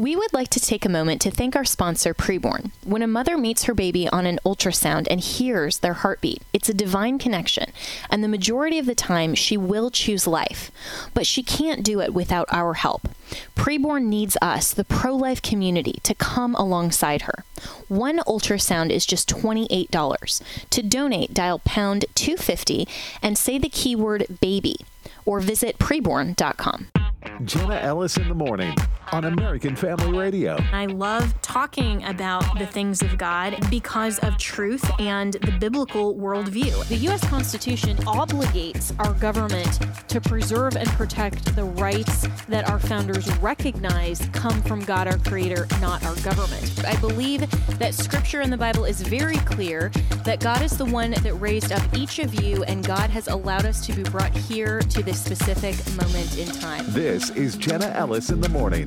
We would like to take a moment to thank our sponsor, Preborn. When a mother meets her baby on an ultrasound and hears their heartbeat, it's a divine connection, and the majority of the time she will choose life. But she can't do it without our help. Preborn needs us, the pro-life community, to come alongside her. One ultrasound is just $28. To donate, dial pound 250 and say the keyword baby, or visit preborn.com. Jenna Ellis in the morning on American Family Radio. I love talking about the things of God because of truth and the biblical worldview. The U.S. Constitution obligates our government to preserve and protect the rights that our founders recognize come from God, our Creator, not our government. I believe that Scripture in the Bible is very clear that God is the one that raised up each of you, and God has allowed us to be brought here to this specific moment in time. This is Jenna Ellis in the morning.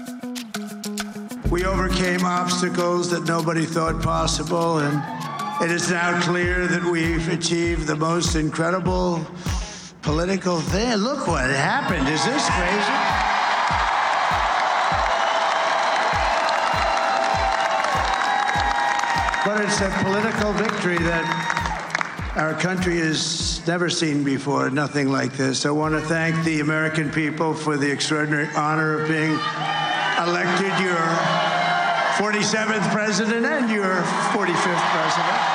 We overcame obstacles that nobody thought possible, and it is now clear that we've achieved the most incredible political thing. Look what happened. Is this crazy? But it's a political victory that our country has never seen before, nothing like this. I want to thank the American people for the extraordinary honor of being elected your 47th president and your 45th president.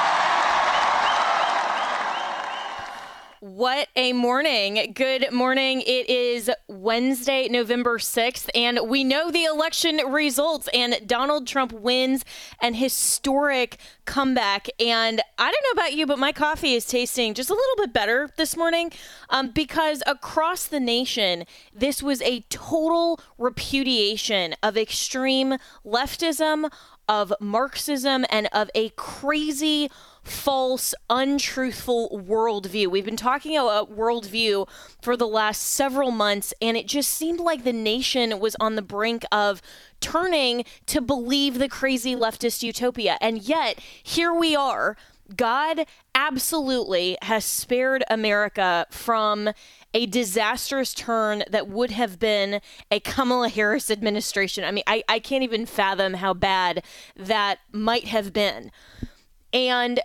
What a morning. Good morning. It is Wednesday, November 6th, and we know the election results, and Donald Trump wins an historic comeback. And I don't know about you, but my coffee is tasting just a little bit better this morning because across the nation, this was a total repudiation of extreme leftism, of Marxism, and of a crazy, false, untruthful worldview. We've been talking about worldview for the last several months, and it just seemed like the nation was on the brink of turning to believe the crazy leftist utopia. And yet, here we are. God absolutely has spared America from a disastrous turn that would have been a Kamala Harris administration. I mean, I can't even fathom how bad that might have been. And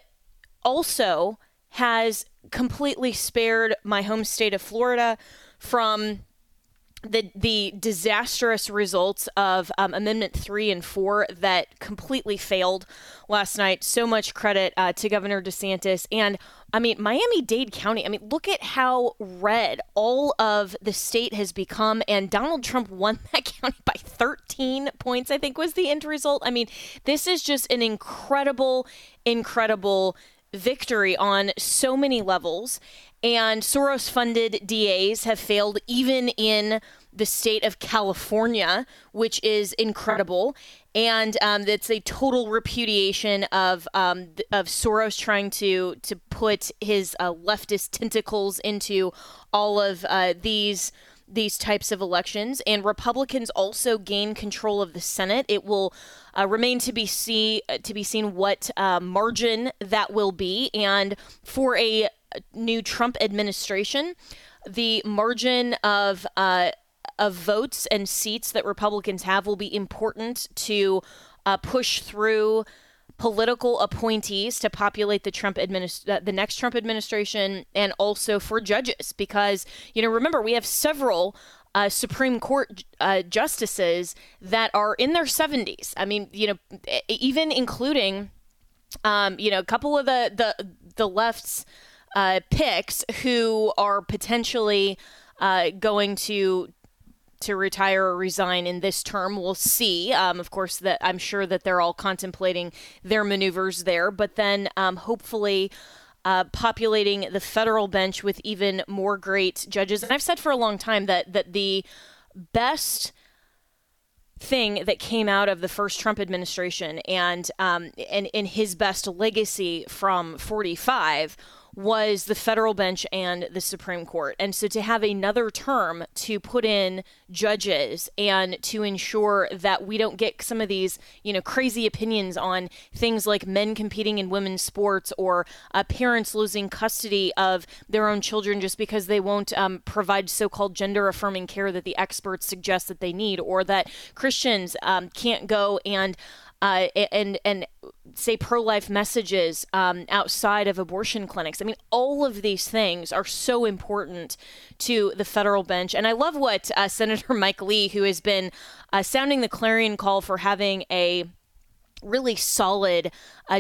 also has completely spared my home state of Florida from the disastrous results of Amendment 3 and 4 that completely failed last night. So much credit to Governor DeSantis. And I mean, Miami-Dade County, I mean, look at how red all of the state has become. And Donald Trump won that county by 13 points, I think was the end result. I mean, this is just an incredible, incredible victory on so many levels. And Soros-funded DAs have failed even in the state of California, which is incredible. And it's a total repudiation of Soros trying to put his leftist tentacles into all of these types of elections. And Republicans also gain control of the Senate. It will remain to be seen what margin that will be. And for a new Trump administration, the margin of votes and seats that Republicans have will be important to push through political appointees to populate the next Trump administration, and also for judges, because remember, we have several Supreme Court justices that are in their 70s. I mean, even including a couple of the left's picks who are potentially going to retire or resign in this term. We'll see. Of course, that I'm sure that they're all contemplating their maneuvers there, but then hopefully populating the federal bench with even more great judges. And I've said for a long time that the best thing that came out of the first Trump administration and in his best legacy from 45 was the federal bench and the Supreme Court. And so to have another term to put in judges and to ensure that we don't get some of these, crazy opinions on things like men competing in women's sports or parents losing custody of their own children just because they won't provide so-called gender-affirming care that the experts suggest that they need, or that Christians can't go and say pro-life messages outside of abortion clinics. I mean, all of these things are so important to the federal bench. And I love what Senator Mike Lee, who has been sounding the clarion call for having a really solid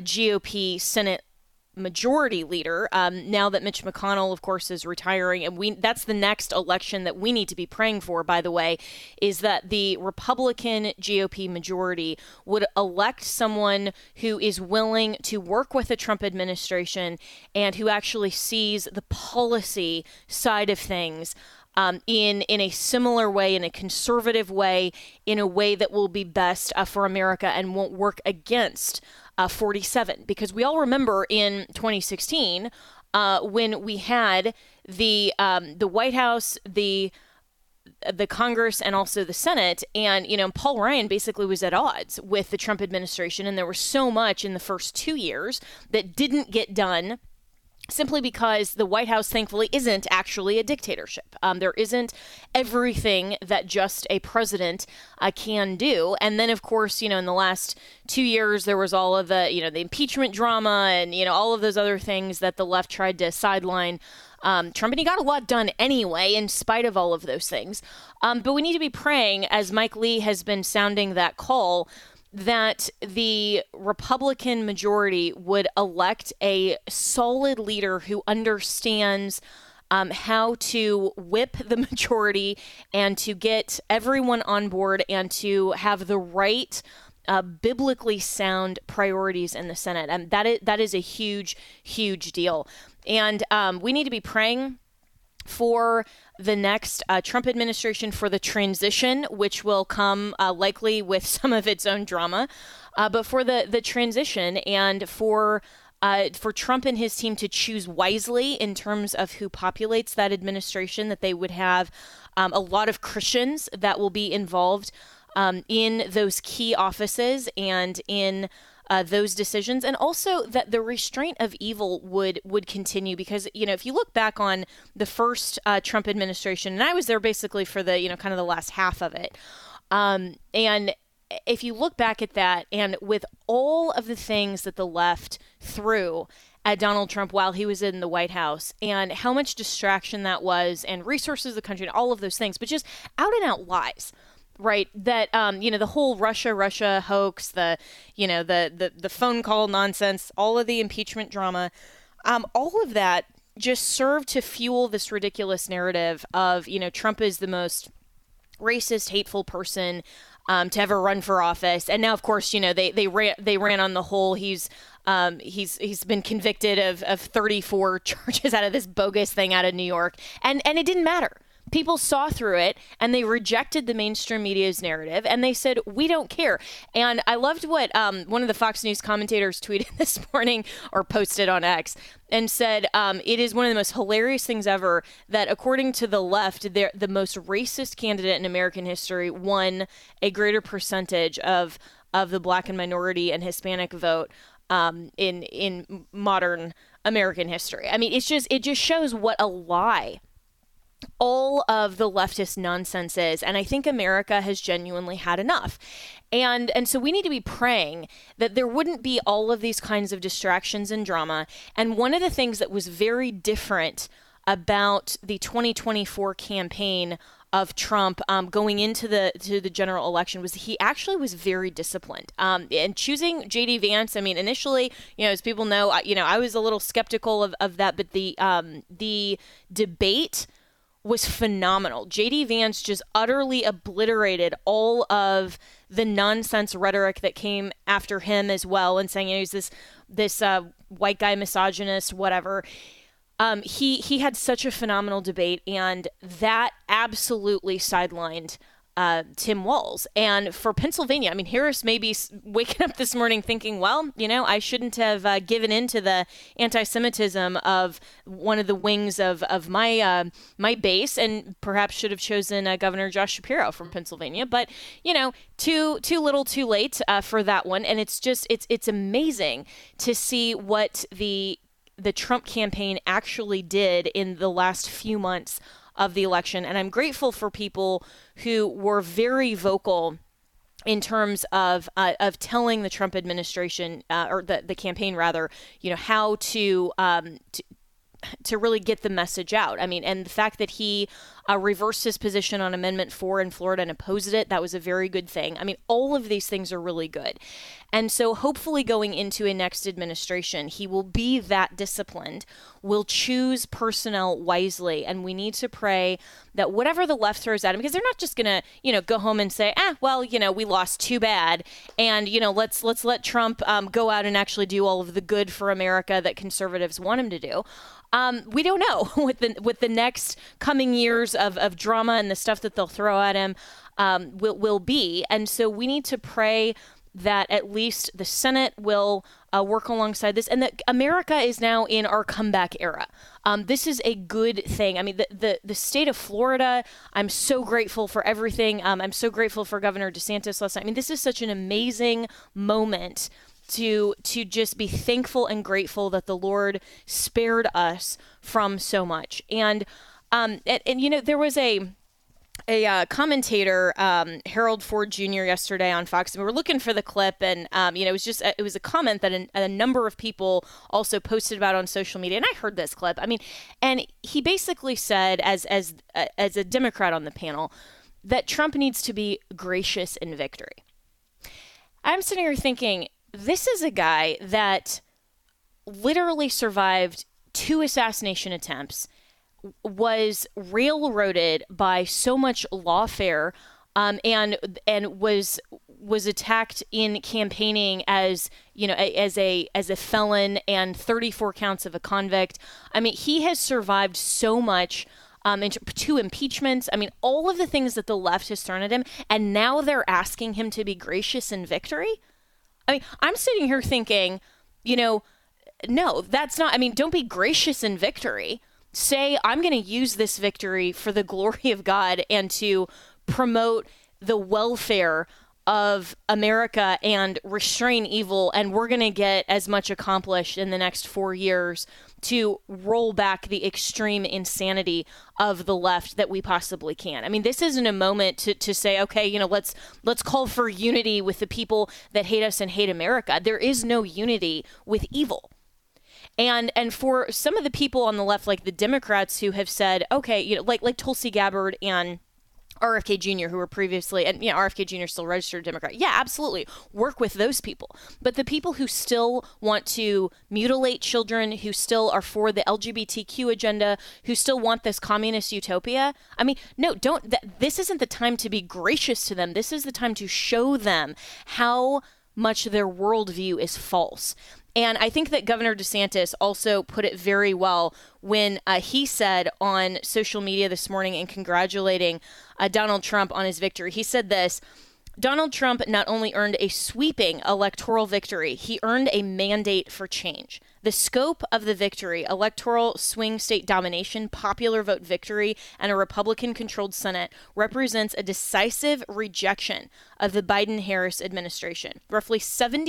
GOP Senate majority leader, now that Mitch McConnell, of course, is retiring. And that's the next election that we need to be praying for, by the way, is that the Republican GOP majority would elect someone who is willing to work with the Trump administration and who actually sees the policy side of things in a similar way, in a conservative way, in a way that will be best for America and won't work against 47, because we all remember in 2016 when we had the White House, the Congress, and also the Senate, and Paul Ryan basically was at odds with the Trump administration, and there was so much in the first 2 years that didn't get done, simply because the White House, thankfully, isn't actually a dictatorship. There isn't everything that just a president can do. And then, of course, in the last 2 years, there was all of the, the impeachment drama and, all of those other things that the left tried to sideline Trump. And he got a lot done anyway, in spite of all of those things. But we need to be praying, as Mike Lee has been sounding that call, that the Republican majority would elect a solid leader who understands how to whip the majority and to get everyone on board and to have the right biblically sound priorities in the Senate. And that is a huge, huge deal. And we need to be praying for the next Trump administration, for the transition, which will come likely with some of its own drama, but for the transition and for Trump and his team to choose wisely in terms of who populates that administration, that they would have a lot of Christians that will be involved in those key offices and in those decisions, and also that the restraint of evil would continue, because if you look back on the first Trump administration, and I was there basically for the kind of the last half of it, and if you look back at that, and with all of the things that the left threw at Donald Trump while he was in the White House, and how much distraction that was, and resources of the country, and all of those things, but just out and out lies. Right, that the whole Russia hoax, the phone call nonsense, all of the impeachment drama, all of that just served to fuel this ridiculous narrative of Trump is the most racist, hateful person to ever run for office. And now, of course, they ran on the whole he's been convicted of 34 charges out of this bogus thing out of New York, and it didn't matter. People saw through it, and they rejected the mainstream media's narrative, and they said, we don't care. And I loved what one of the Fox News commentators tweeted this morning, or posted on X, and said, it is one of the most hilarious things ever that, according to the left, the most racist candidate in American history won a greater percentage of the Black and minority and Hispanic vote in modern American history. I mean, it just shows what a lie all of the leftist nonsense is. And I think America has genuinely had enough. And so we need to be praying that there wouldn't be all of these kinds of distractions and drama. And one of the things that was very different about the 2024 campaign of Trump going into the general election was he actually was very disciplined. And choosing J.D. Vance, I mean, initially, as people know, I was a little skeptical of that, but the debate was phenomenal. J.D. Vance just utterly obliterated all of the nonsense rhetoric that came after him as well, and saying he's this white guy misogynist, whatever. He had such a phenomenal debate, and that absolutely sidelined Tim Walz. And for Pennsylvania, I mean, Harris may be waking up this morning thinking, well, I shouldn't have given in to the anti-Semitism of one of the wings of my base, and perhaps should have chosen Governor Josh Shapiro from Pennsylvania. But, too little too late for that one. And it's amazing to see what the Trump campaign actually did in the last few months of the election. And I'm grateful for people who were very vocal in terms of telling the Trump administration or the campaign rather, how to really get the message out. I mean, and the fact that he reversed his position on Amendment 4 in Florida and opposed it, that was a very good thing. I mean, all of these things are really good. And so hopefully going into a next administration, he will be that disciplined, will choose personnel wisely, and we need to pray that whatever the left throws at him, because they're not just going to, go home and say, we lost too bad, and, let's let Trump go out and actually do all of the good for America that conservatives want him to do. We don't know what the next coming years of drama and the stuff that they'll throw at him will be. And so we need to pray that at least the Senate will work alongside this, and that America is now in our comeback era. This is a good thing. I mean, the state of Florida, I'm so grateful for everything. I'm so grateful for Governor DeSantis last night. I mean, this is such an amazing moment to just be thankful and grateful that the Lord spared us from so much. And there was a commentator, Harold Ford Jr. yesterday on Fox, and we were looking for the clip, and it was a comment that a number of people also posted about on social media, and I heard this clip. I mean, and he basically said, as a Democrat on the panel, that Trump needs to be gracious in victory. I'm sitting here thinking, this is a guy that literally survived 2 assassination attempts, was railroaded by so much lawfare, and was attacked in campaigning as a felon and 34 counts of a convict. I mean, he has survived so much. 2 impeachments. I mean, all of the things that the left has thrown at him, and now they're asking him to be gracious in victory. I mean, I'm sitting here thinking, no, that's not. I mean, don't be gracious in victory. Say, I'm going to use this victory for the glory of God and to promote the welfare of America and restrain evil, and we're going to get as much accomplished in the next 4 years to roll back the extreme insanity of the left that we possibly can. I mean, this isn't a moment to say, okay, let's call for unity with the people that hate us and hate America. There is no unity with evil. And for some of the people on the left, like the Democrats who have said, okay, like Tulsi Gabbard and RFK Jr., who were previously, and RFK Jr. is still registered Democrat. Yeah, absolutely. Work with those people. But the people who still want to mutilate children, who still are for the LGBTQ agenda, who still want this communist utopia, I mean, no, this isn't the time to be gracious to them. This is the time to show them how much their worldview is false. And I think that Governor DeSantis also put it very well when he said on social media this morning in congratulating Donald Trump on his victory. He said this: Donald Trump not only earned a sweeping electoral victory, he earned a mandate for change. The scope of the victory, electoral swing state domination, popular vote victory, and a Republican-controlled Senate, represents a decisive rejection of the Biden-Harris administration. Roughly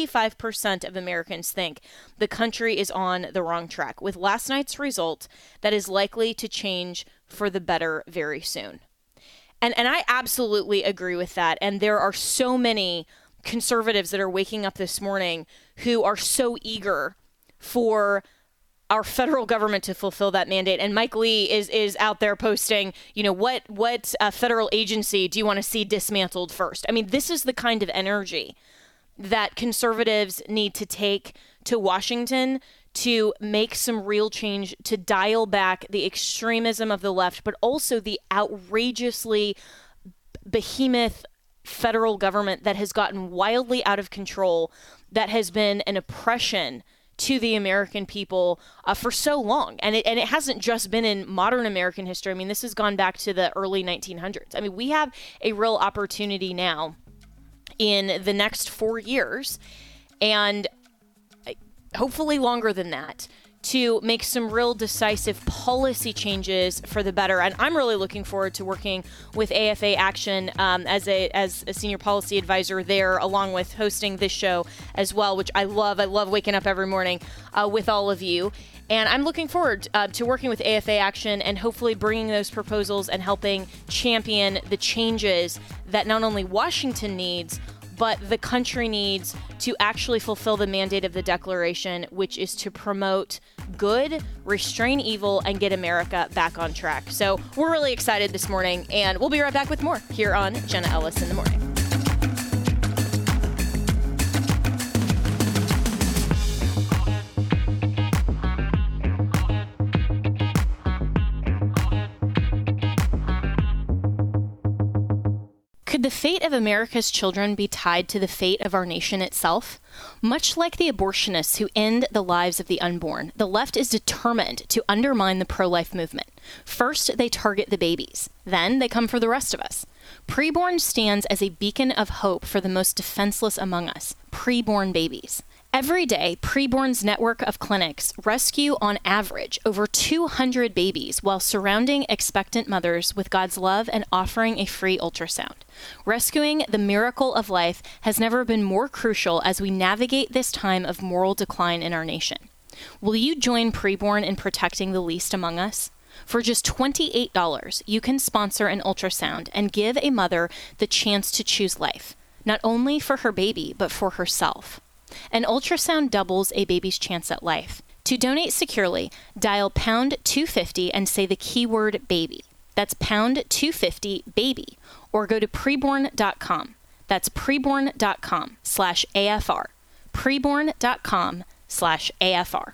75% of Americans think the country is on the wrong track. With last night's result, that is likely to change for the better very soon. And I absolutely agree with that. And there are so many conservatives that are waking up this morning who are so eager for our federal government to fulfill that mandate. And Mike Lee is out there posting, what federal agency do you want to see dismantled first? I mean, this is the kind of energy that conservatives need to take to Washington to make some real change, to dial back the extremism of the left, but also the outrageously behemoth federal government that has gotten wildly out of control, that has been an oppression to the American people for so long. And it hasn't just been in modern American history. I mean, this has gone back to the early 1900s. I mean, we have a real opportunity now in the next 4 years, and hopefully longer than that, to make some real decisive policy changes for the better. And I'm really looking forward to working with AFA Action as a senior policy advisor there, along with hosting this show as well, which I love. I love waking up every morning with all of you. And I'm looking forward to working with AFA Action and hopefully bringing those proposals and helping champion the changes that not only Washington needs, but the country needs to actually fulfill the mandate of the Declaration, which is to promote good, restrain evil, and get America back on track. So we're really excited this morning, and we'll be right back with more here on Jenna Ellis in the Morning. Could the fate of America's children be tied to the fate of our nation itself? Much like the abortionists who end the lives of the unborn, the left is determined to undermine the pro-life movement. First, they target the babies. Then they come for the rest of us. Preborn stands as a beacon of hope for the most defenseless among us, preborn babies. Every day, Preborn's network of clinics rescue, on average, over 200 babies while surrounding expectant mothers with God's love and offering a free ultrasound. Rescuing the miracle of life has never been more crucial as we navigate this time of moral decline in our nation. Will you join Preborn in protecting the least among us? For just $28, you can sponsor an ultrasound and give a mother the chance to choose life, not only for her baby, but for herself. An ultrasound doubles a baby's chance at life. To donate securely, dial pound 250 and say the keyword baby. That's pound 250 baby, or go to preborn.com. That's preborn.com/AFR. Preborn.com/AFR.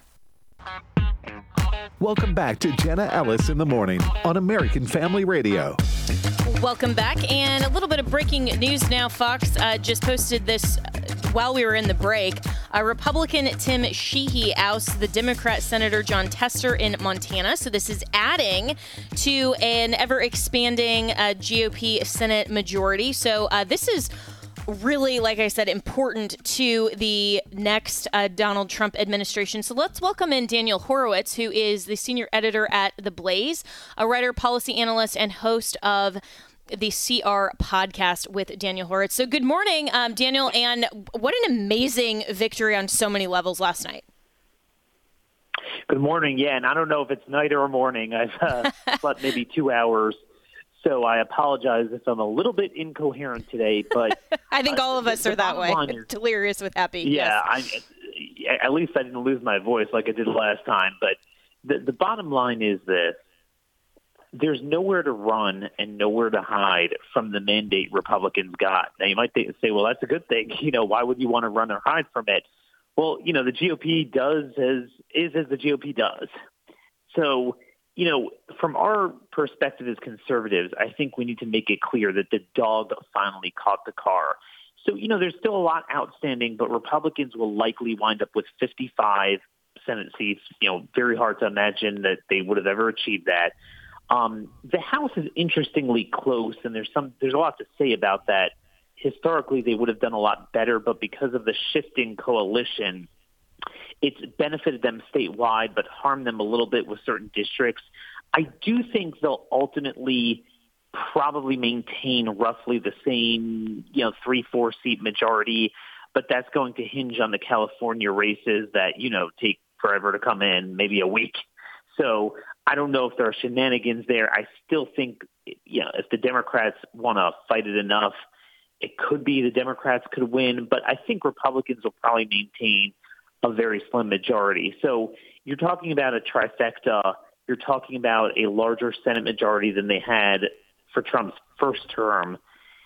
Welcome back to Jenna Ellis in the Morning on American Family Radio. Welcome back. And a little bit of breaking news now. Fox just posted this while we were in the break. Republican Tim Sheehy ousts the Democrat Senator Jon Tester in Montana. So this is adding to an ever-expanding GOP Senate majority. So this is really, like I said, important to the next Donald Trump administration. So let's welcome in Daniel Horowitz, who is the senior editor at The Blaze, a writer, policy analyst, and host of the CR podcast with Daniel Horowitz. So good morning, Daniel, and what an amazing victory on so many levels last night. Good morning. Yeah, and I don't know if it's night or morning. I've slept maybe 2 hours. So I apologize if I'm a little bit incoherent today, but I think all of us are that way. Delirious with happy. Yeah, yes. At least I didn't lose my voice like I did last time. But the bottom line is this. There's nowhere to run and nowhere to hide from the mandate Republicans got. Now, you might say, well, that's a good thing. Why would you want to run or hide from it? Well, the GOP does as the GOP does. So, from our perspective as conservatives, I think we need to make it clear that the dog finally caught the car. So, there's still a lot outstanding, but Republicans will likely wind up with 55 Senate seats. Very hard to imagine that they would have ever achieved that. The House is interestingly close, and there's a lot to say about that. Historically, they would have done a lot better, but because of the shifting coalition, it's benefited them statewide, but harmed them a little bit with certain districts. I do think they'll ultimately probably maintain roughly the same, 3-4 seat majority, but that's going to hinge on the California races that, take forever to come in, maybe a week. So I don't know if there are shenanigans there. I still think, if the Democrats want to fight it enough, it could be the Democrats could win, but I think Republicans will probably maintain a very slim majority. So you're talking about a trifecta. You're talking about a larger Senate majority than they had for Trump's first term.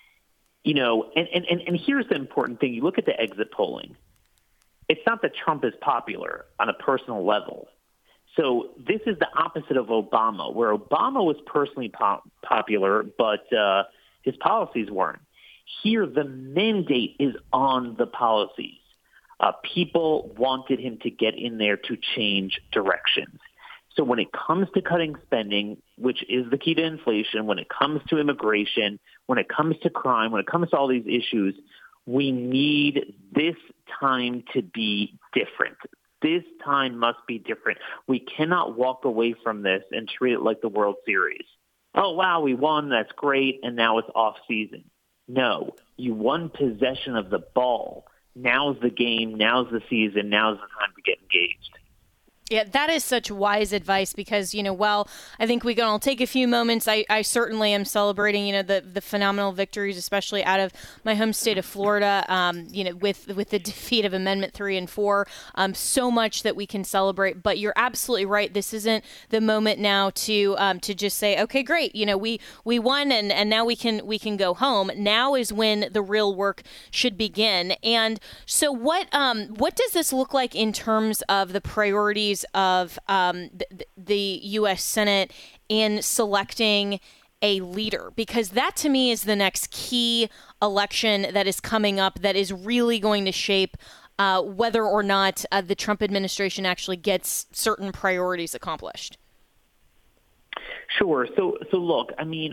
And here's the important thing. You look at the exit polling. It's not that Trump is popular on a personal level. So this is the opposite of Obama, where Obama was personally popular, but his policies weren't. Here, the mandate is on the policies. People wanted him to get in there to change directions. So when it comes to cutting spending, which is the key to inflation, when it comes to immigration, when it comes to crime, when it comes to all these issues, we need this time to be different. This time must be different. We cannot walk away from this and treat it like the World Series. Oh, wow, we won. That's great. And now it's off season. No, you won possession of the ball. Now's the game. Now's the season. Now's the time to get engaged. Yeah, that is such wise advice because, while I think we can all take a few moments, I certainly am celebrating, the phenomenal victories, especially out of my home state of Florida, with the defeat of Amendment 3 and 4, so much that we can celebrate. But you're absolutely right. This isn't the moment now to just say, okay, great. We won and now we can go home. Now is when the real work should begin. And so what does this look like in terms of the priorities of the U.S. Senate in selecting a leader? Because that, to me, is the next key election that is coming up that is really going to shape whether or not the Trump administration actually gets certain priorities accomplished. Sure. So look, I mean,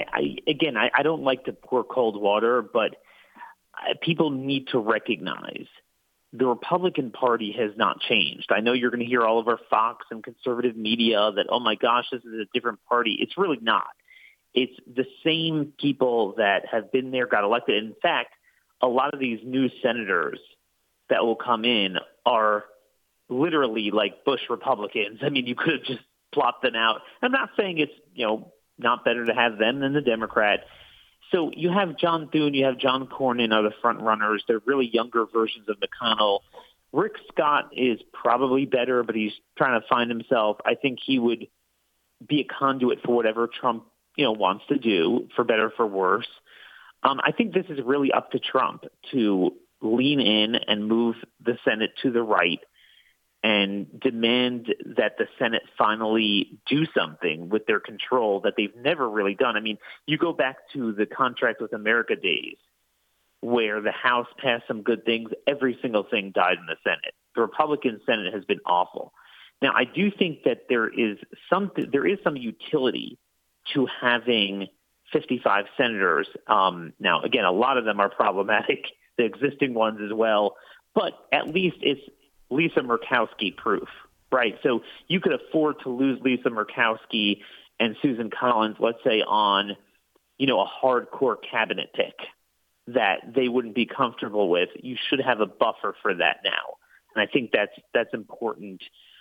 I don't like to pour cold water, but people need to recognize the Republican Party has not changed. I know you're going to hear all over Fox and conservative media that, oh my gosh, this is a different party. It's really not. It's the same people that have been there, got elected. In fact, a lot of these new senators that will come in are literally like Bush Republicans. I mean, you could have just plopped them out. I'm not saying it's, not better to have them than the Democrat. So you have John Thune, you have John Cornyn are the front runners. They're really younger versions of McConnell. Rick Scott is probably better, but he's trying to find himself. I think he would be a conduit for whatever Trump, wants to do, for better or for worse. I think this is really up to Trump to lean in and move the Senate to the right and demand that the Senate finally do something with their control that they've never really done. I mean, you go back to the Contract with America days where the House passed some good things. Every single thing died in the Senate. The Republican Senate has been awful. Now, I do think that there is some utility to having 55 senators. Now, again, a lot of them are problematic, the existing ones as well, but at least it's Lisa Murkowski proof, right? So you could afford to lose Lisa Murkowski and Susan Collins, let's say, on, a hardcore cabinet pick that they wouldn't be comfortable with. You should have a buffer for that now. And I think that's important,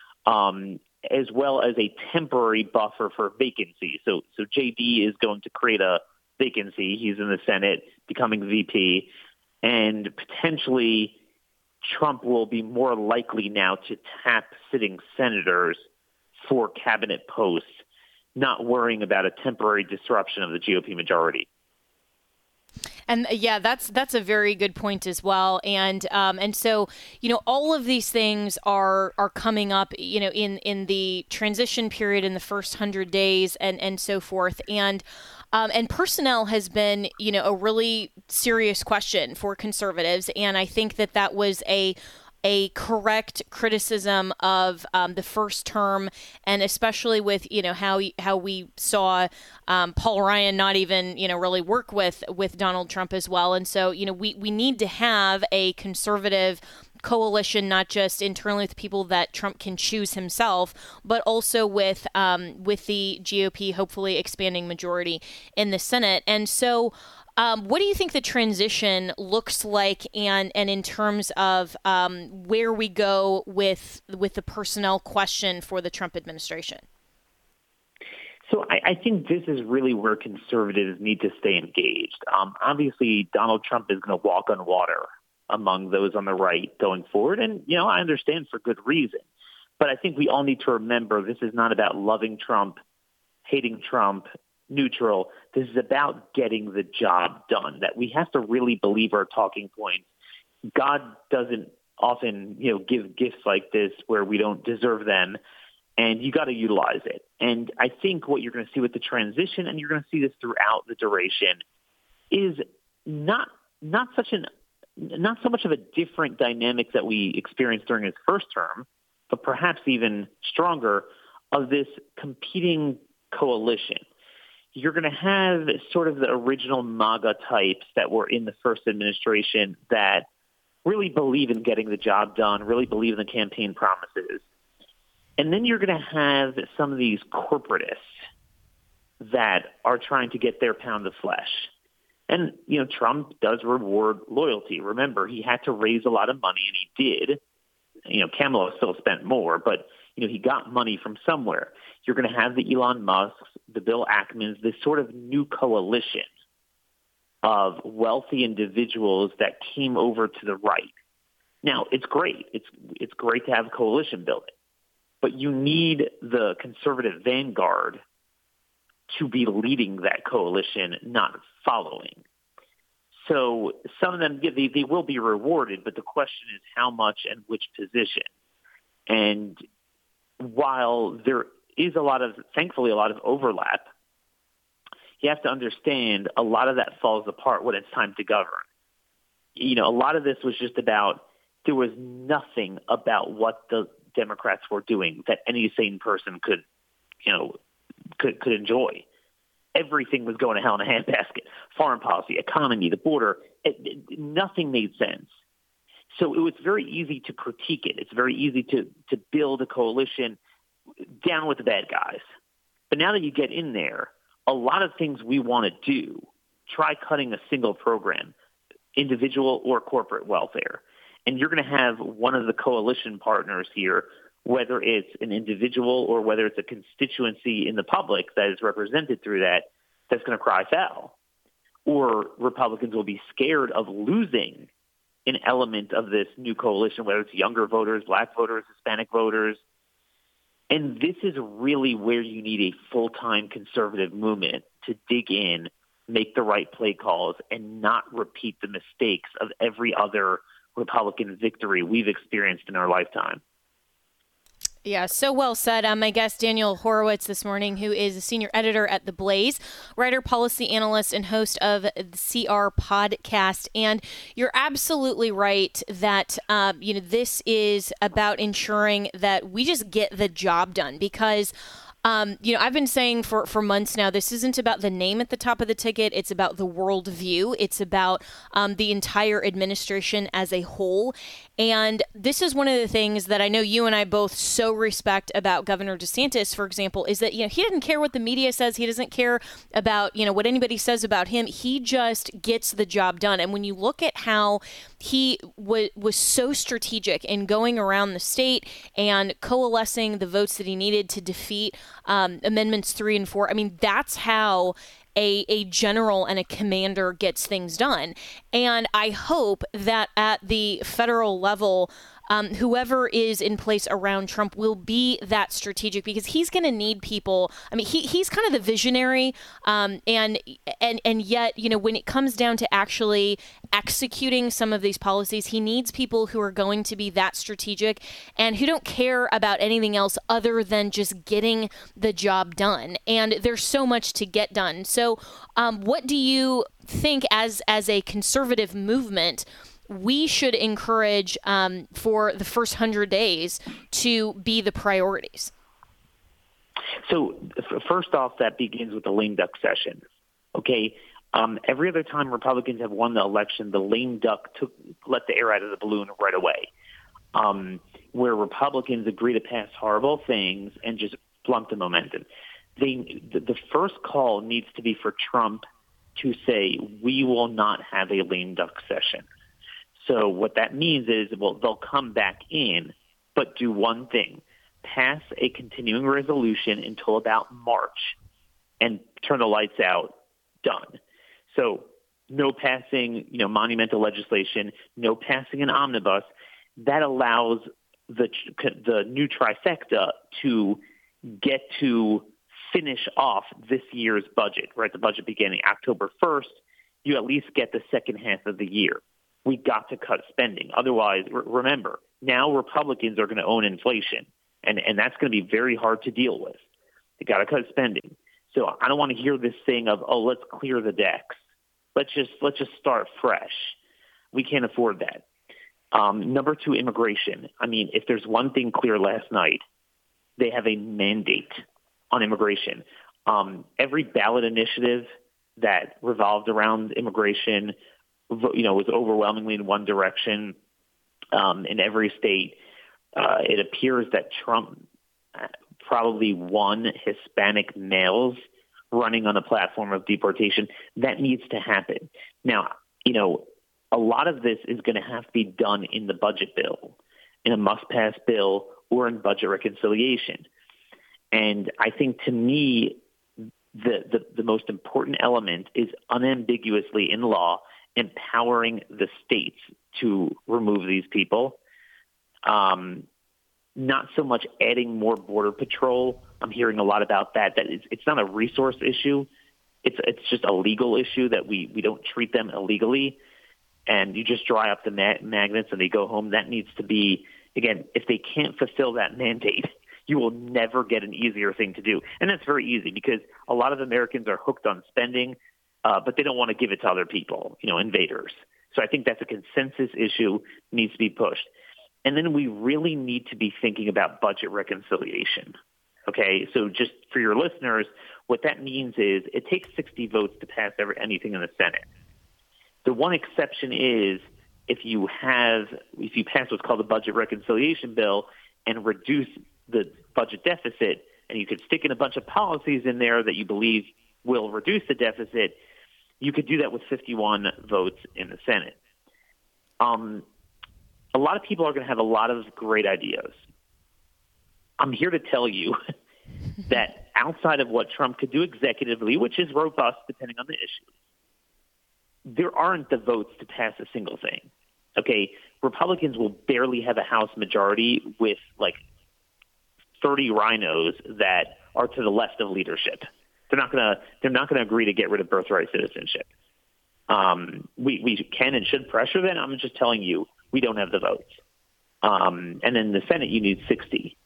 as well as a temporary buffer for vacancy. So JD is going to create a vacancy. He's in the Senate, becoming VP, and potentially Trump will be more likely now to tap sitting senators for cabinet posts, not worrying about a temporary disruption of the GOP majority. And yeah, that's a very good point as well. And so, all of these things are coming up, in the transition period in the first 100 days and so forth. And personnel has been, a really serious question for conservatives. And I think that was a correct criticism of the first term, and especially with how we saw Paul Ryan not even really work with Donald Trump as well. And so we need to have a conservative coalition, not just internally with people that Trump can choose himself, but also with the GOP hopefully expanding majority in the Senate. And so what do you think the transition looks like, and in terms of where we go with the personnel question for the Trump administration? So I think this is really where conservatives need to stay engaged. Obviously, Donald Trump is going to walk on water among those on the right going forward. And, I understand for good reason. But I think we all need to remember this is not about loving Trump, hating Trump, neutral. This is about getting the job done, that we have to really believe our talking points. God doesn't often, give gifts like this where we don't deserve them, and you got to utilize it. And I think what you're going to see with the transition, and you're going to see this throughout the duration, is not such an not so much of a different dynamic that we experienced during his first term, but perhaps even stronger, of this competing coalition. You're going to have sort of the original MAGA types that were in the first administration that really believe in getting the job done, really believe in the campaign promises. And then you're going to have some of these corporatists that are trying to get their pound of flesh. And, Trump does reward loyalty. Remember, he had to raise a lot of money, and he did. Kamala still spent more, but, he got money from somewhere. You're going to have the Elon Musks, the Bill Ackmans, this sort of new coalition of wealthy individuals that came over to the right. Now, it's great. It's great to have coalition building, but you need the conservative vanguard to be leading that coalition, not following. So some of them, they will be rewarded, but the question is how much and which position. And while there is thankfully a lot of overlap, you have to understand a lot of that falls apart when it's time to govern. A lot of this was just about, there was nothing about what the Democrats were doing that any sane person could enjoy. Everything was going to hell in a handbasket. Foreign policy, economy, the border, nothing made sense. So it was very easy to critique it. It's very easy to build a coalition down with the bad guys. But now that you get in there, a lot of things we want to do, try cutting a single program, individual or corporate welfare. And you're going to have one of the coalition partners here, whether it's an individual or whether it's a constituency in the public that is represented through that's going to cry foul. Or Republicans will be scared of losing an element of this new coalition, whether it's younger voters, black voters, Hispanic voters. And this is really where you need a full-time conservative movement to dig in, make the right play calls, and not repeat the mistakes of every other Republican victory we've experienced in our lifetime. Yeah, so well said. My guest, Daniel Horowitz, this morning, who is a senior editor at The Blaze, writer, policy analyst, and host of the CR podcast. And you're absolutely right that, this is about ensuring that we just get the job done because I've been saying for months now, this isn't about the name at the top of the ticket. It's about the worldview. It's about the entire administration as a whole. And this is one of the things that I know you and I both so respect about Governor DeSantis, for example, is that, he doesn't care what the media says. He doesn't care about, what anybody says about him. He just gets the job done. And when you look at how he was so strategic in going around the state and coalescing the votes that he needed to defeat Amendments 3 and 4, that's how a general and a commander gets things done. And I hope that at the federal level, whoever is in place around Trump will be that strategic because he's going to need people. He's kind of the visionary, and yet, when it comes down to actually executing some of these policies, he needs people who are going to be that strategic and who don't care about anything else other than just getting the job done. And there's so much to get done. So, what do you think as a conservative movement we should encourage for the first 100 days to be the priorities? So first off, that begins with the lame duck session. Okay. Every other time Republicans have won the election, the lame duck let the air out of the balloon right away. Where Republicans agree to pass horrible things and just plump the momentum. The first call needs to be for Trump to say, we will not have a lame duck session. So what that means is, they'll come back in, but do one thing, pass a continuing resolution until about March and turn the lights out, done. So no passing, monumental legislation, no passing an omnibus. That allows the new trifecta to get to finish off this year's budget, right? The budget beginning October 1st, you at least get the second half of the year. We got to cut spending. Otherwise, remember, now Republicans are going to own inflation, and that's going to be very hard to deal with. They got to cut spending. So I don't want to hear this thing of, let's clear the decks. Let's just start fresh. We can't afford that. Number two, immigration. I mean, if there's one thing clear last night, they have a mandate on immigration. Every ballot initiative that revolved around immigration, was overwhelmingly in one direction in every state. It appears that Trump probably won Hispanic males running on a platform of deportation. That needs to happen. Now, a lot of this is going to have to be done in the budget bill, in a must-pass bill, or in budget reconciliation. And I think, to me, the most important element is unambiguously in law empowering the states to remove these people. Not so much adding more border patrol. I'm hearing a lot about that. That it's not a resource issue. It's just a legal issue that we don't treat them illegally. And you just dry up the magnets and they go home. That needs to be, again, if they can't fulfill that mandate, you will never get an easier thing to do. And that's very easy because a lot of Americans are hooked on spending, but they don't want to give it to other people, invaders. So I think that's a consensus issue, needs to be pushed. And then we really need to be thinking about budget reconciliation. Okay, so just for your listeners, what that means is it takes 60 votes to pass anything in the Senate. The one exception is if you pass what's called the budget reconciliation bill and reduce the budget deficit, and you could stick in a bunch of policies in there that you believe will reduce the deficit, you could do that with 51 votes in the Senate. A lot of people are going to have a lot of great ideas. I'm here to tell you that outside of what Trump could do executively, which is robust depending on the issue, there aren't the votes to pass a single thing. Okay, Republicans will barely have a House majority with like 30 rhinos that are to the left of leadership. They're not going to agree to get rid of birthright citizenship. We can and should pressure them. I'm just telling you, we don't have the votes. And then in the Senate, you need 60.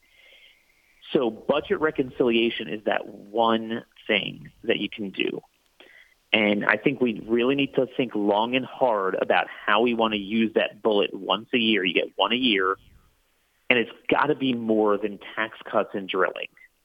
So budget reconciliation is that one thing that you can do. And I think we really need to think long and hard about how we want to use that bullet once a year. You get one a year, and it's got to be more than tax cuts and drilling.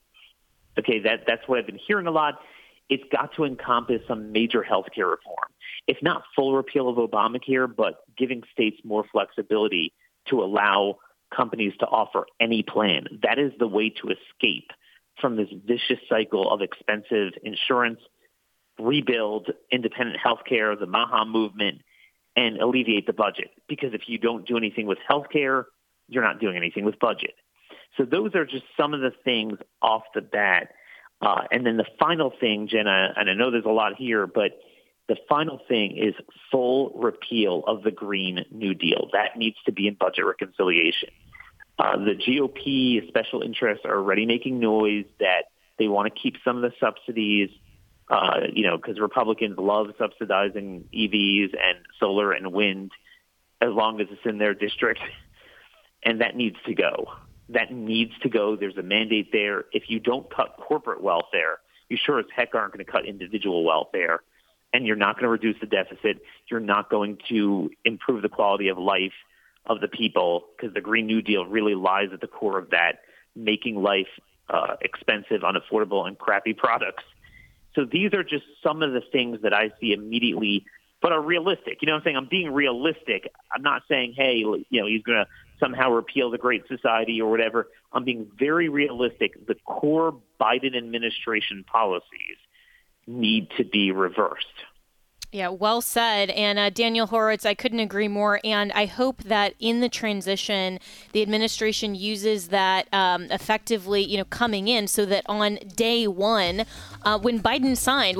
Okay, that's what I've been hearing a lot. It's got to encompass some major health care reform. If not full repeal of Obamacare, but giving states more flexibility to allow companies to offer any plan. That is the way to escape from this vicious cycle of expensive insurance, rebuild independent health care, the MAHA movement, and alleviate the budget. Because if you don't do anything with health care, you're not doing anything with budget. So those are just some of the things off the bat. And then the final thing, Jenna, and I know there's a lot here, but the final thing is full repeal of the Green New Deal. That needs to be in budget reconciliation. The GOP special interests are already making noise that they want to keep some of the subsidies, because Republicans love subsidizing EVs and solar and wind as long as it's in their district. And that needs to go. That needs to go. There's a mandate there. If you don't cut corporate welfare, you sure as heck aren't going to cut individual welfare. And you're not going to reduce the deficit. You're not going to improve the quality of life of the people, because the Green New Deal really lies at the core of that, making life expensive, unaffordable, and crappy products. So these are just some of the things that I see immediately, but are realistic. You know what I'm saying? I'm being realistic. I'm not saying, hey, he's going to somehow repeal the Great Society or whatever. I'm being very realistic. The core Biden administration policies need to be reversed. Yeah, well said. And Daniel Horowitz, I couldn't agree more. And I hope that in the transition, the administration uses that effectively, coming in, so that on day one, when Biden signed,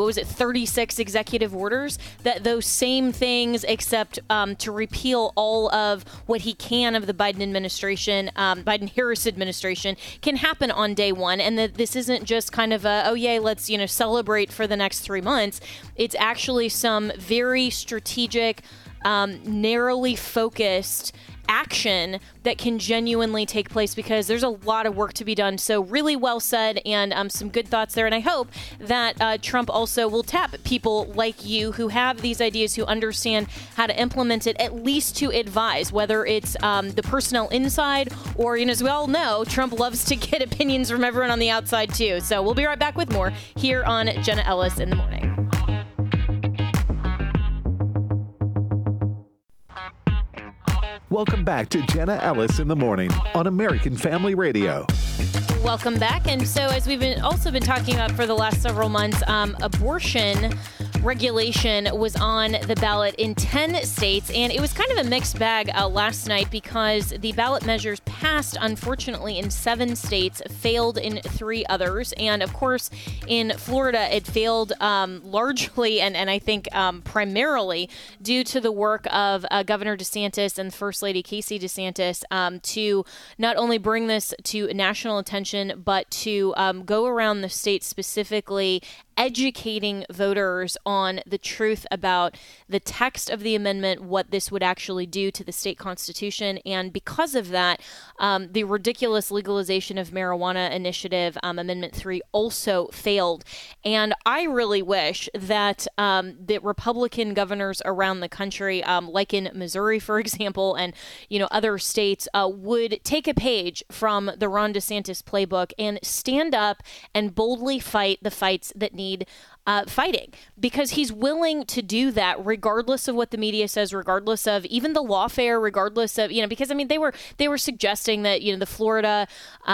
36 executive orders, that those same things, except to repeal all of what he can of the Biden administration, Biden-Harris administration, can happen on day one. And that this isn't just kind of let's, celebrate for the next 3 months. It's actually some very strategic, narrowly focused action that can genuinely take place, because there's a lot of work to be done. So really well said, and some good thoughts there. And I hope that Trump also will tap people like you who have these ideas, who understand how to implement it, at least to advise, whether it's the personnel inside or, as we all know, Trump loves to get opinions from everyone on the outside too. So we'll be right back with more here on Jenna Ellis in the Morning. Welcome back to Jenna Ellis in the Morning on American Family Radio. Welcome back. And so, as we've also been talking about for the last several months, abortion regulation was on the ballot in 10 states, and it was kind of a mixed bag last night, because the ballot measures passed, unfortunately, in 7 states, failed in 3 others, and of course in Florida it failed largely and I think primarily due to the work of Governor DeSantis and First Lady Casey DeSantis to not only bring this to national attention, but to go around the state specifically educating voters on the truth about the text of the amendment, what this would actually do to the state constitution. And because of that, the ridiculous legalization of marijuana initiative, Amendment 3, also failed. And I really wish that the Republican governors around the country, like in Missouri, for example, and other states, would take a page from the Ron DeSantis playbook and stand up and boldly fight the fights that need fighting, because he's willing to do that regardless of what the media says, regardless of even the lawfare, regardless of, because they were suggesting that, the Florida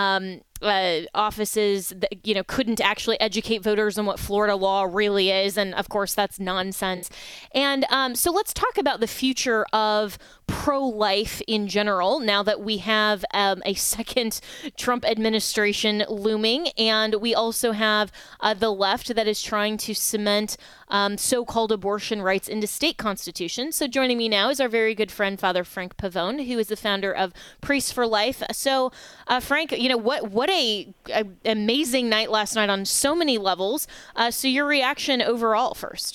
offices that, couldn't actually educate voters on what Florida law really is. And of course, that's nonsense. And so let's talk about the future of pro-life in general, now that we have a second Trump administration looming. And we also have the left that is trying to cement so-called abortion rights into state constitutions. So joining me now is our very good friend, Father Frank Pavone, who is the founder of Priests for Life. So Frank, what a amazing night last night on so many levels. So your reaction overall first.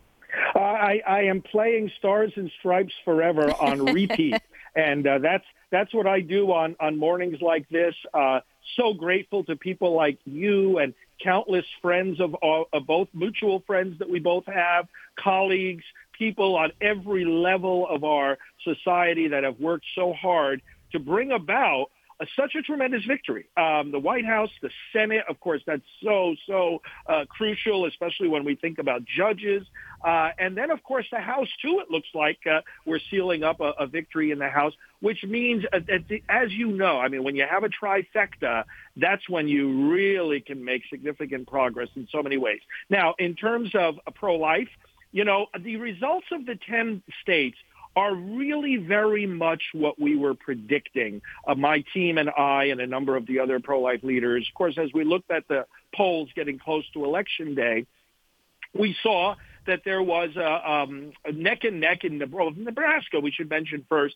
I am playing Stars and Stripes Forever on repeat, and that's what I do on mornings like this. So grateful to people like you and countless friends of both, mutual friends that we both have, colleagues, people on every level of our society that have worked so hard to bring about such a tremendous victory. The White House, the Senate, of course, that's so crucial, especially when we think about judges. And then, of course, the House, too, it looks like we're sealing up a victory in the House, which means, as you know, when you have a trifecta, that's when you really can make significant progress in so many ways. Now, in terms of pro-life, the results of the 10 states are really very much what we were predicting, my team and I and a number of the other pro-life leaders. Of course, as we looked at the polls getting close to Election Day, we saw that there was a neck and neck in Nebraska. We should mention first,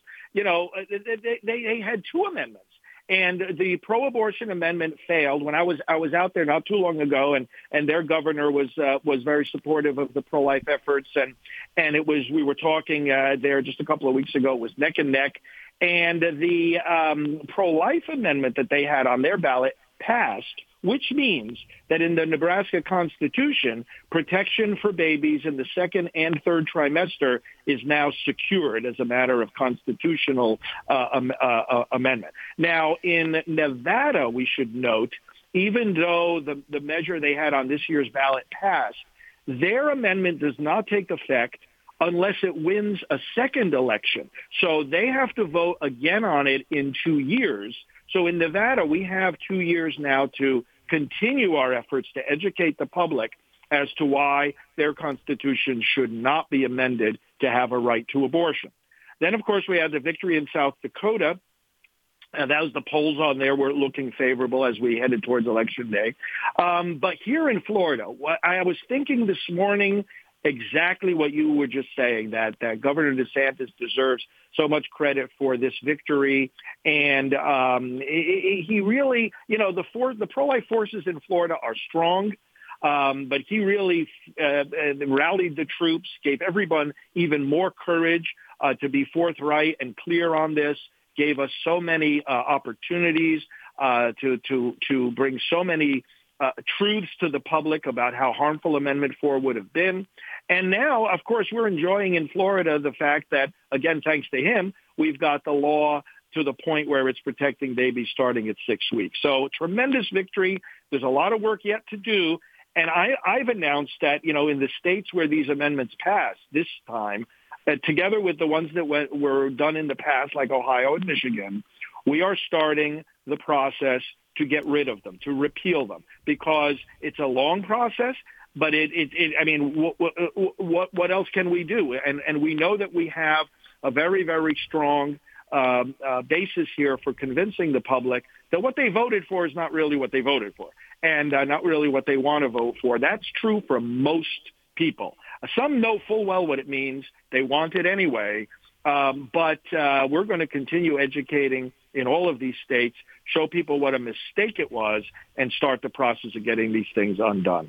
they had 2 amendments. And the pro-abortion amendment failed. When I was out there not too long ago, and their governor was very supportive of the pro-life efforts, and we were talking there just a couple of weeks ago. It was neck and neck, and the pro-life amendment that they had on their ballot passed, which means that in the Nebraska Constitution, protection for babies in the 2nd and 3rd trimester is now secured as a matter of constitutional amendment. Now, in Nevada, we should note, even though the measure they had on this year's ballot passed, their amendment does not take effect unless it wins a second election. So they have to vote again on it in 2 years. So in Nevada, we have 2 years now to continue our efforts to educate the public as to why their constitution should not be amended to have a right to abortion. Then, of course, we had the victory in South Dakota. And that was the polls on there were looking favorable as we headed towards Election Day. But here in Florida, what I was thinking this morning, exactly what you were just saying, that Governor DeSantis deserves so much credit for this victory. And he really, the pro-life forces in Florida are strong. But he really rallied the troops, gave everyone even more courage. to be forthright and clear on this, gave us so many opportunities to bring so many truths to the public about how harmful Amendment 4 would have been. And now, of course, we're enjoying in Florida the fact that, again, thanks to him, we've got the law to the point where it's protecting babies starting at 6 weeks. So tremendous victory. There's a lot of work yet to do. And I've announced that, in the states where these amendments passed this time, together with the ones that were done in the past, like Ohio and Michigan, we are starting the process to get rid of them, to repeal them, because it's a long process. But what else can we do? And we know that we have a very, very strong basis here for convincing the public that what they voted for is not really what they voted for, and not really what they want to vote for. That's true for most people. Some know full well what it means. They want it anyway. But we're going to continue educating in all of these states, show people what a mistake it was, and start the process of getting these things undone.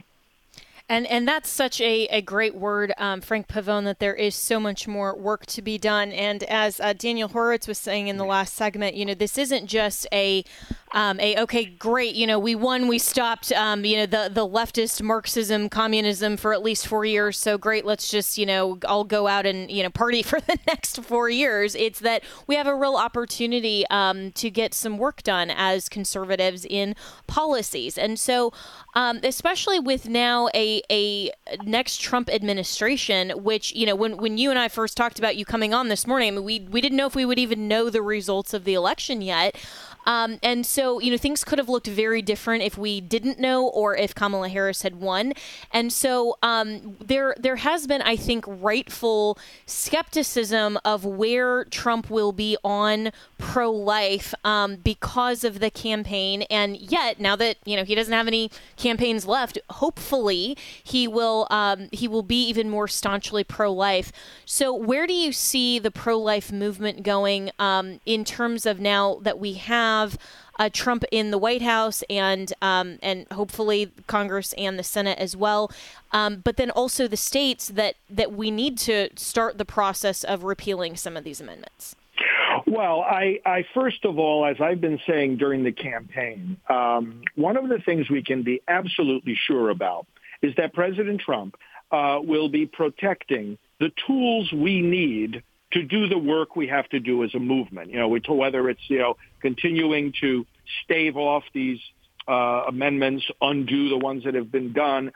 And that's such a great word, Frank Pavone, that there is so much more work to be done. And as Daniel Horowitz was saying in the last segment, this isn't just a okay, great, we won, we stopped, the leftist Marxism, communism for at least 4 years. So great, let's just, all go out and, party for the next 4 years. It's that we have a real opportunity to get some work done as conservatives in policies. And so especially with now a next Trump administration, which, when you and I first talked about you coming on this morning, we didn't know if we would even know the results of the election yet. And so, things could have looked very different if we didn't know or if Kamala Harris had won. And so there has been, I think, rightful skepticism of where Trump will be on pro-life because of the campaign. And yet, now that, he doesn't have any campaigns left, hopefully he will be even more staunchly pro-life. So where do you see the pro-life movement going in terms of now that we have Trump in the White House and hopefully Congress and the Senate as well, but then also the states that we need to start the process of repealing some of these amendments? Well, I first of all, as I've been saying during the campaign, one of the things we can be absolutely sure about is that President Trump will be protecting the tools we need to do the work we have to do as a movement. Whether it's, continuing to stave off these amendments, undo the ones that have been done,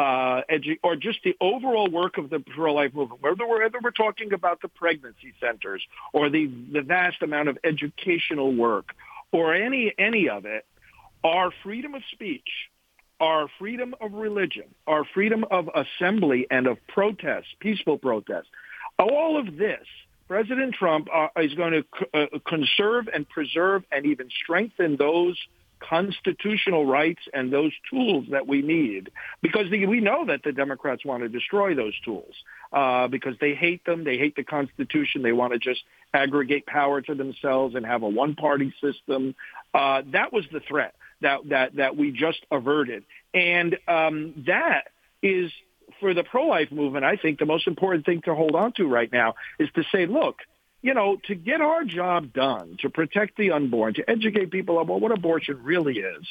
or just the overall work of the pro-life movement, whether we're talking about the pregnancy centers or the vast amount of educational work or any of it, our freedom of speech, our freedom of religion, our freedom of assembly and of protest, peaceful protest, all of this, President Trump is going to conserve and preserve and even strengthen those constitutional rights and those tools that we need, because we know that the Democrats want to destroy those tools because they hate them. They hate the Constitution. They want to just aggregate power to themselves and have a one-party system. That was the threat that we just averted. And that is, for the pro-life movement, I think the most important thing to hold on to right now is to say, look, to get our job done, to protect the unborn, to educate people about what abortion really is,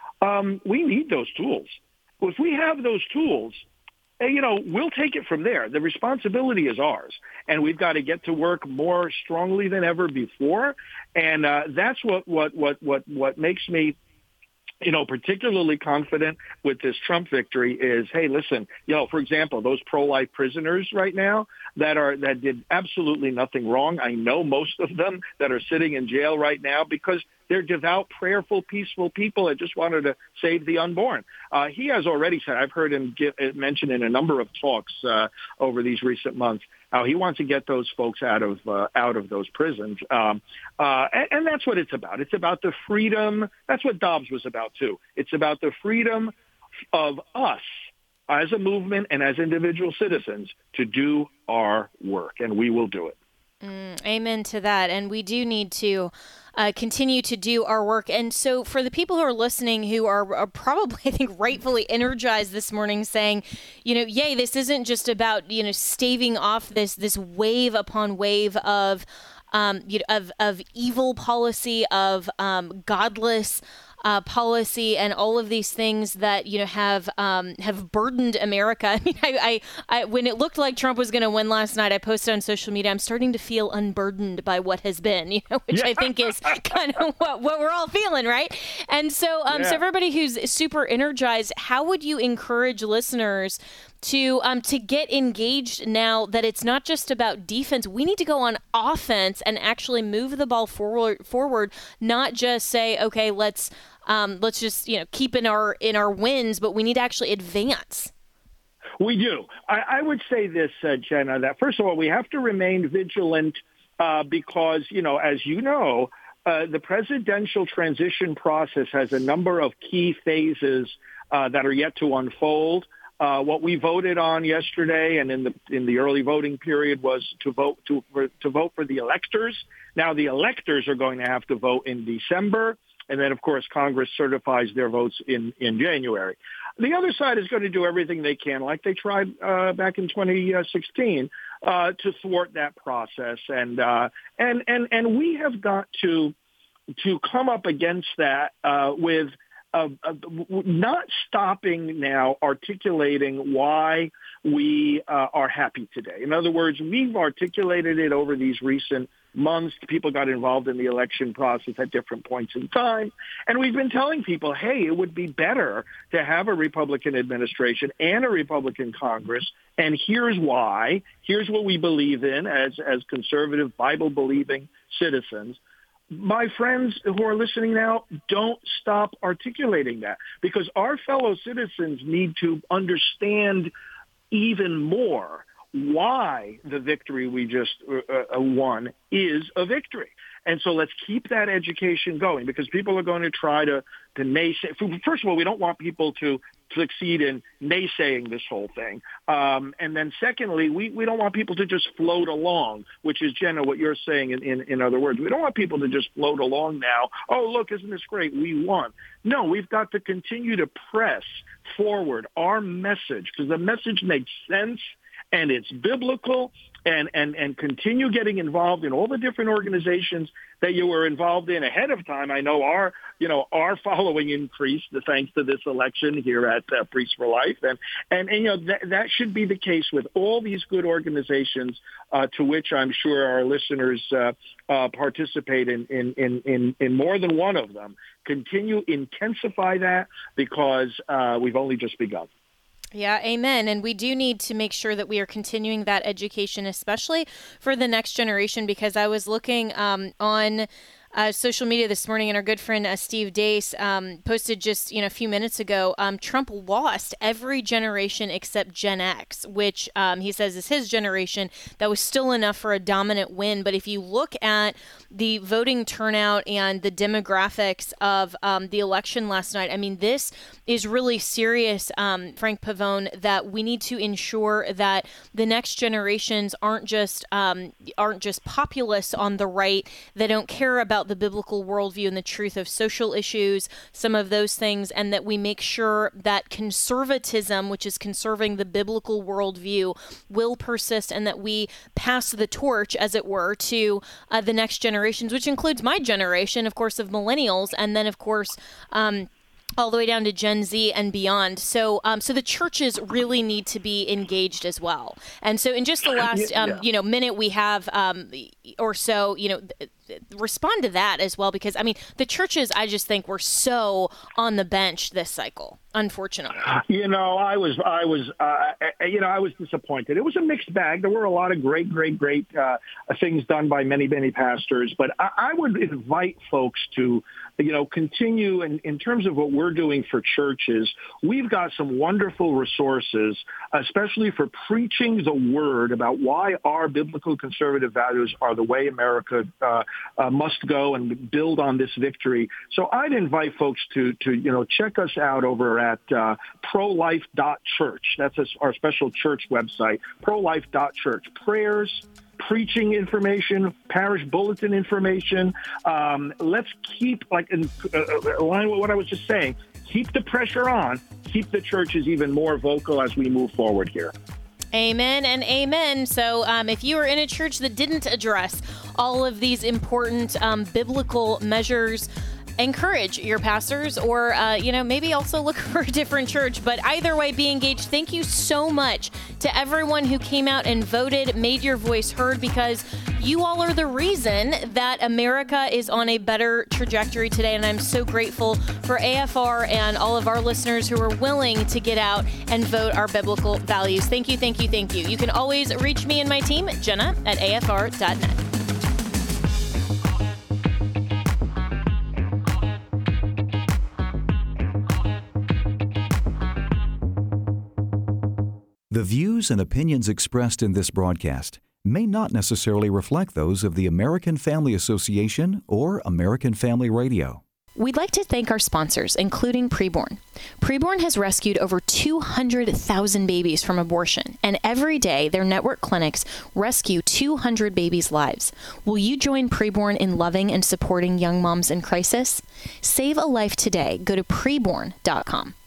we need those tools. If we have those tools, we'll take it from there. The responsibility is ours, and we've got to get to work more strongly than ever before. And that's what makes me particularly confident with this Trump victory is, hey, listen, for example, those pro-life prisoners right now that did absolutely nothing wrong. I know most of them that are sitting in jail right now because they're devout, prayerful, peaceful people that just wanted to save the unborn. He has already said, I've heard him mention in a number of talks over these recent months, how he wants to get those folks out of those prisons. And that's what it's about. It's about the freedom. That's what Dobbs was about, too. It's about the freedom of us as a movement and as individual citizens to do our work, and we will do it. Amen to that. And we do need to continue to do our work. And so for the people who are listening who are probably, I think, rightfully energized this morning saying, yay, this isn't just about, staving off this wave upon wave of evil policy, of godless policy, and all of these things that have burdened America. I mean, I when it looked like Trump was going to win last night, I posted on social media, I'm starting to feel unburdened by what has been, which I think is kind of what we're all feeling, right? And so, so everybody who's super energized, how would you encourage listeners to get engaged now that it's not just about defense? We need to go on offense and actually move the ball forward, not just say, okay, let's just keep in our wins, but we need to actually advance. We do. I would say this, Jenna, that first of all, we have to remain vigilant because, as you know, the presidential transition process has a number of key phases that are yet to unfold. What we voted on yesterday and in the early voting period was to vote for the electors. Now the electors are going to have to vote in December, and then of course Congress certifies their votes in January. The other side is going to do everything they can, like they tried back in 2016, to thwart that process, and we have got to come up against that with. Not stopping now articulating why we are happy today. In other words, we've articulated it over these recent months. People got involved in the election process at different points in time. And we've been telling people, hey, it would be better to have a Republican administration and a Republican Congress. And here's why. Here's what we believe in as conservative, Bible-believing citizens. My friends who are listening now, don't stop articulating that, because our fellow citizens need to understand even more why the victory we just won is a victory. And so let's keep that education going, because people are going to try to naysay. First of all, we don't want people to succeed in naysaying this whole thing. And then secondly, we don't want people to just float along, which is, Jenna, what you're saying in other words. We don't want people to just float along now. Oh, look, isn't this great? We won. No, we've got to continue to press forward our message, because the message makes sense and it's biblical, and continue getting involved in all the different organizations that you were involved in ahead of time. I know our following increased thanks to this election here at Priests for Life, and that should be the case with all these good organizations to which I'm sure our listeners participate in more than one of them. Continue, intensify that, because we've only just begun. Yeah, amen. And we do need to make sure that we are continuing that education, especially for the next generation, because I was looking on social media this morning, and our good friend Steve Deace posted just a few minutes ago, Trump lost every generation except Gen X, which he says is his generation. That was still enough for a dominant win. But if you look at the voting turnout and the demographics of the election last night, I mean, this is really serious, Frank Pavone, that we need to ensure that the next generations aren't just populists on the right that don't care about the biblical worldview and the truth of social issues, some of those things, and that we make sure that conservatism, which is conserving the biblical worldview, will persist, and that we pass the torch, as it were, to the next generations, which includes my generation, of course, of millennials, and then, of course, all the way down to Gen Z and beyond. So so the churches really need to be engaged as well. And so in just the last minute we have or so, respond to that as well, because I mean, the churches, I just think, were so on the bench this cycle, unfortunately. I was disappointed. It was a mixed bag. There were a lot of great things done by many pastors, but I would invite folks to continue in terms of what we're doing for churches. We've got some wonderful resources, especially for preaching the word about why our biblical conservative values are the way America must go and build on this victory. So I'd invite folks to check us out over at prolife.church. That's our special church website, prolife.church. Prayers, preaching information, parish bulletin information. Let's keep, in line with what I was just saying, keep the pressure on, keep the churches even more vocal as we move forward here. Amen and amen. So if you are in a church that didn't address all of these important biblical measures, encourage your pastors or, maybe also look for a different church. But either way, be engaged. Thank you so much to everyone who came out and voted, made your voice heard, because you all are the reason that America is on a better trajectory today. And I'm so grateful for AFR and all of our listeners who are willing to get out and vote our biblical values. Thank you, thank you, thank you. You can always reach me and my team, Jenna at AFR.net. The views and opinions expressed in this broadcast may not necessarily reflect those of the American Family Association or American Family Radio. We'd like to thank our sponsors, including Preborn. Preborn has rescued over 200,000 babies from abortion, and every day their network clinics rescue 200 babies' lives. Will you join Preborn in loving and supporting young moms in crisis? Save a life today. Go to preborn.com.